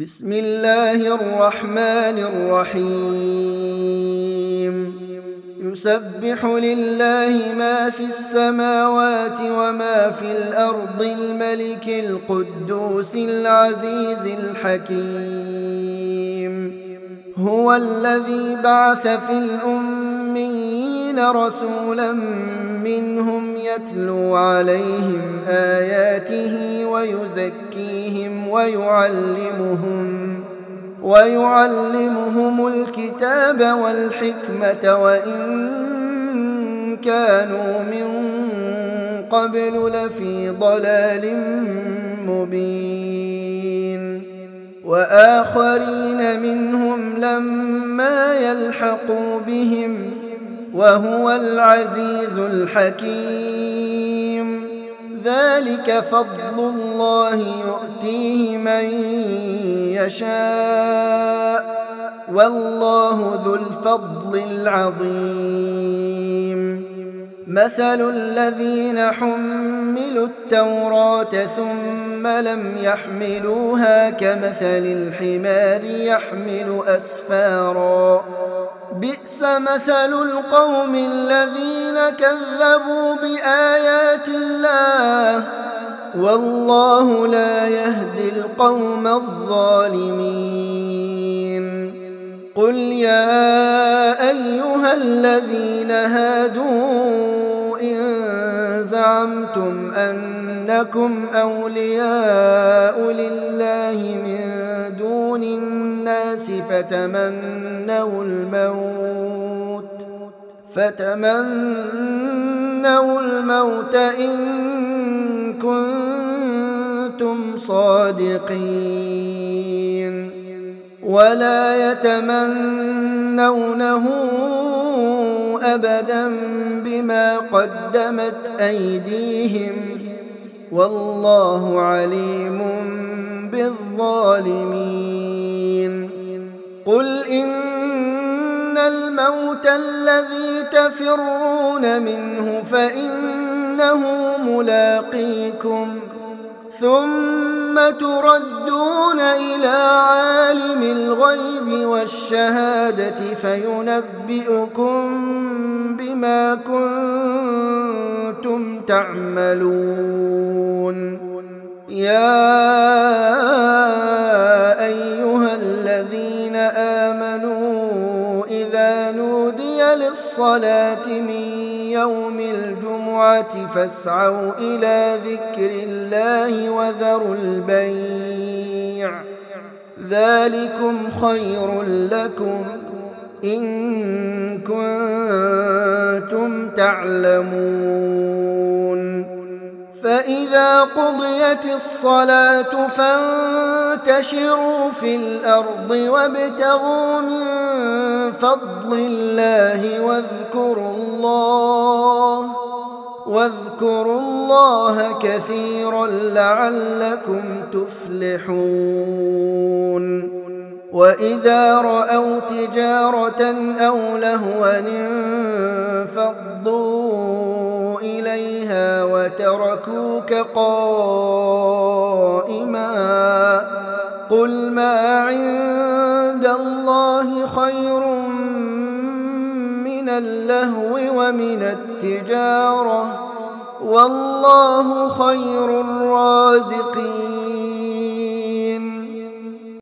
بسم الله الرحمن الرحيم يسبح لله ما في السماوات وما في الأرض الملك القدوس العزيز الحكيم هو الذي بعث في الأميين رسولا منهم يتلو عليهم آياته ويزكيهم ويعلمهم الكتاب والحكمة وإن كانوا من قبل لفي ضلال مبين وآخرين منهم لما يلحقوا بهم وهو العزيز الحكيم ذلك فضل الله يؤتيه من يشاء والله ذو الفضل العظيم مثل الذين حملوا التوراة ثم لم يحملوها كمثل الحمار يحمل أسفارا بئس مثل القوم الذين كذبوا بآيات الله والله لا يهدي القوم الظالمين قل يا أيها الذين هادوا إن زعمتم أنكم أولياء لله من دون الناس فتمنوا الموت إن كنتم صادقين ولا يتمنونه أبدا بما قدمت أيديهم والله عليم بالظالمين قل إن الموت الذي تفرون منه فإنه ملاقيكم ثم تردون إلى عالم الغيب والشهادة فينبئكم بما كنتم تعملون يا أيها الذين آمنوا إذا نودي للصلاة من يوم الجمعة فاسعوا إلى ذكر الله وذروا البيع ذلكم خير لكم إن كنتم تعلمون فإذا قضيت الصلاة فانتشروا في الأرض وابتغوا من فضل الله واذكروا الله كثيرا لعلكم تفلحون وإذا رأوا تجارة أو لهوا انفضوا إليها وتركوك قائما قل ما عند الله خير من اللهو ومن التجارة والله خير الرازقين